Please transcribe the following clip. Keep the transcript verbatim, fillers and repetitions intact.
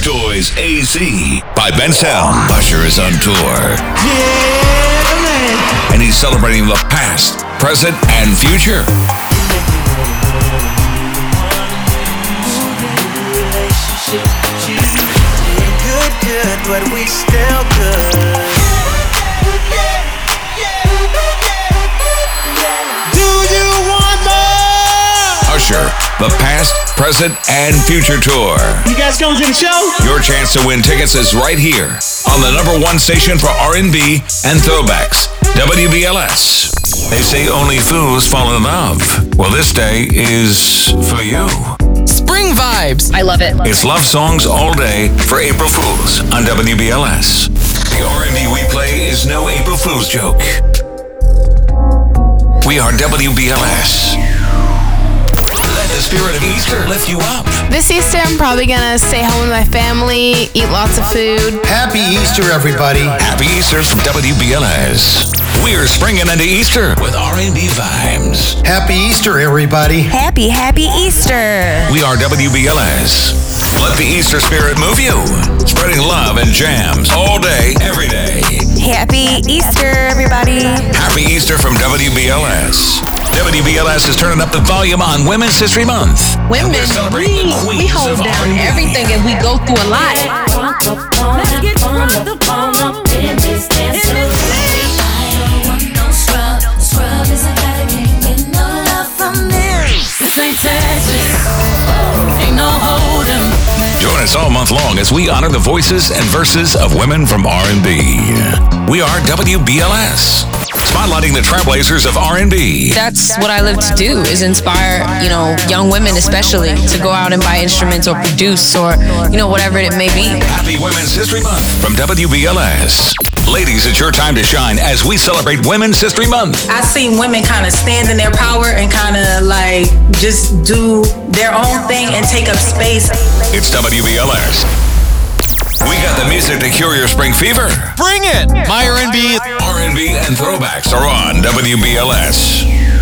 Toys A Z by Bensound. Usher is on tour. Yeah, man. And he's celebrating the past, present, and future. Good, good, but we still good. Do you want more? Usher, the past, present, and future tour. You guys coming to the show? Your chance to win tickets is right here on the number one station for R and B and throwbacks, W B L S. They say only fools fall in love. Well, this day is for you. Spring vibes. I love it. It's love songs all day for April Fools on W B L S. The R and B we play is no April Fool's joke. We are W B L S. Let the spirit of Easter lift you up. This Easter, I'm probably gonna stay home with my family, eat lots of food. Happy Easter, everybody. Happy Easter from W B L S. We're springing into Easter with R and B vibes. Happy Easter, everybody. Happy, happy Easter. We are W B L S. Let the Easter spirit move you. Spreading love and jams all day, every day. Happy Easter, everybody. Happy Easter from W B L S. W B L S is turning up the volume on Women's History Month. Women, we, we hold down everything and we go through a lot. Let's get on the phone up in this dance. I don't want no scrub. Scrub is a guy that can't get no love from me. This ain't Texas. Ain't no hold'em. Join us all month long as we honor the voices and verses of women from R and B. We are W B L S, spotlighting the trailblazers of R and B. That's what I live to do, is inspire, you know, young women especially to go out and buy instruments or produce or, you know, whatever it may be. Happy Women's History Month from W B L S. Ladies, it's your time to shine as we celebrate Women's History Month. I've seen women kind of stand in their power and kind of like just do their own thing and take up space. It's W B L S. We got the music to cure your spring fever. Bring it. My R and B. R and B and throwbacks are on W B L S.